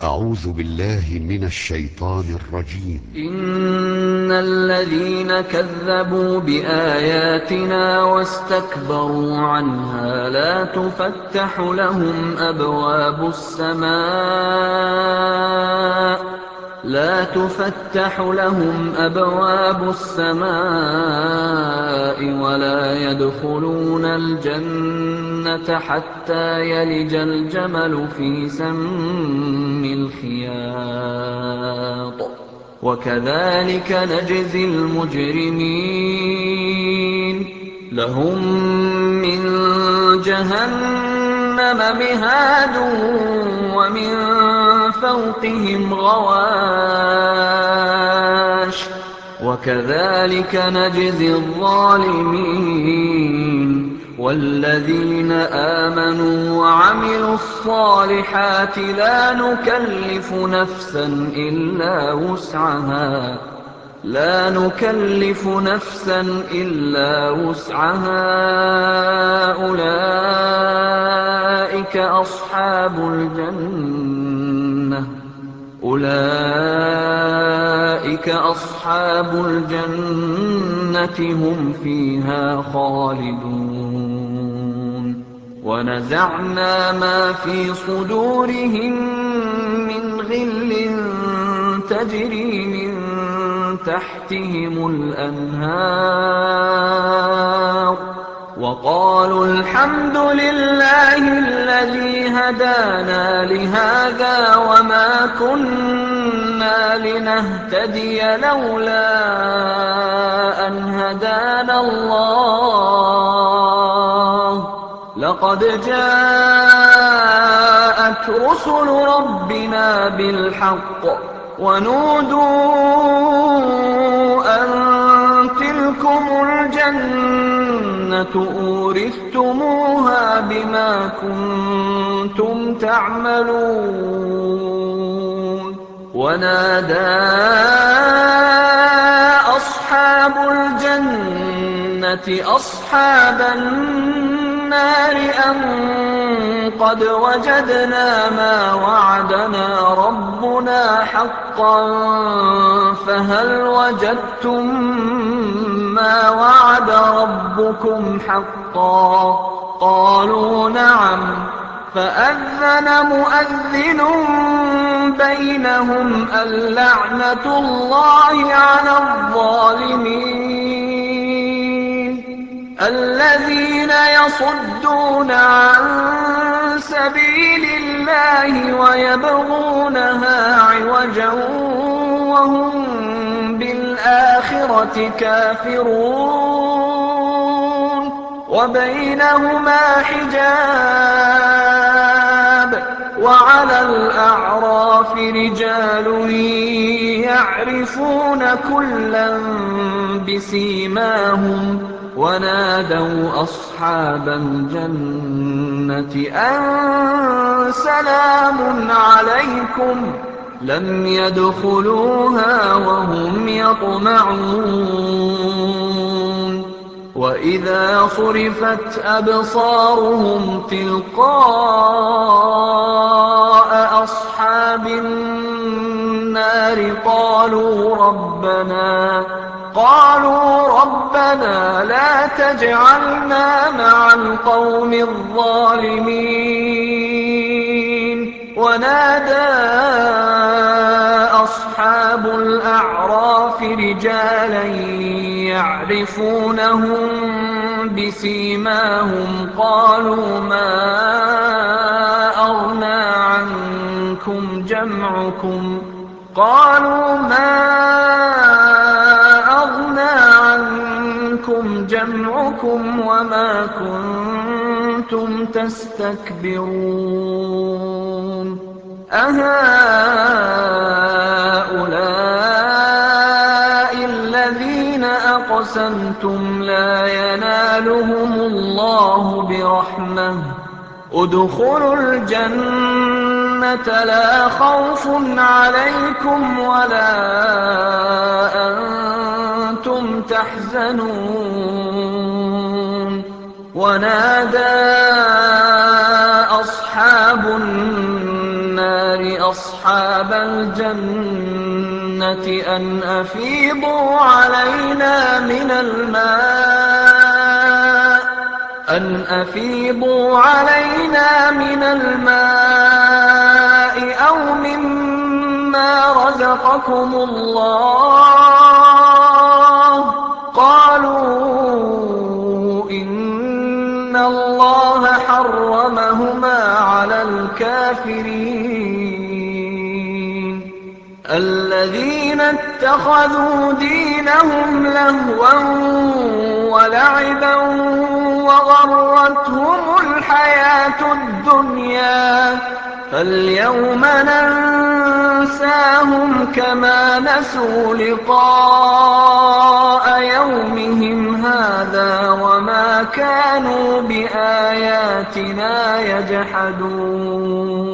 أعوذ بالله من الشيطان الرجيم. إن الذين كذبوا بآياتنا واستكبروا عنها لا تفتح لهم أبواب السماء ولا يدخلون الجنة حتى يلج الجمل في سم الخياط وكذلك نجزي المجرمين لهم من جهنم مهاد ومن فوقهم غواش وكذلك نجزي الظالمين والذين آمنوا وعملوا الصالحات لا نكلف نفسا إلا وسعها أولئك أصحاب الجنة هم فيها خالدون ونزعنا ما في صدورهم من غل تجري من تحتهم الأنهار وقالوا الحمد لله الذي هدانا لهذا وما كنا لنهتدي لولا أن هدانا الله لقد جاءت رسل ربنا بالحق ونودوا أن تلكم الجنة أورثتموها بما كنتم تعملون ونادى أصحاب الجنة أصحاب النار أن قد وجدنا ما وعدنا ربنا حقا فهل وجدتم ما وعد ربكم حقا قالوا نعم فأذن مؤذن بينهم اللعنة الله على الظالمين الذين يصدون عن سبيل الله ويبغونها عوجا وهم بالآخرة كافرون وبينهما حجاب وعلى الأعراف رجال يعرفون كلا بسيماهم ونادوا أصحاب الجنة أن سلام عليكم لم يدخلوها وهم يطمعون وإذا صرفت أبصارهم تلقاء أصحاب النار قالوا ربنا لا تجعلنا مع القوم الظالمين ونادى أصحاب الأعراف رجالا يعرفونهم بسيماهم قالوا ما أغنى عنكم جمعكم وما كنتم تستكبرون أهؤلاء الذين أقسمتم لا ينالهم الله برحمة ادخلوا الجنة لا خوف عليكم ولا أنتم تحزنون ونادى أصحاب النار أصحاب الجنة أن أفيضوا علينا من الماء أو مما رزقكم الله. قالوا إن الله حرمهما على الكافرين. الذين اتخذوا دينهم لهوا ولعبا وغرتهم الحياة الدنيا فاليوم ننساهم كما نسوا لقاء يومهم هذا وما كانوا بآياتنا يجحدون.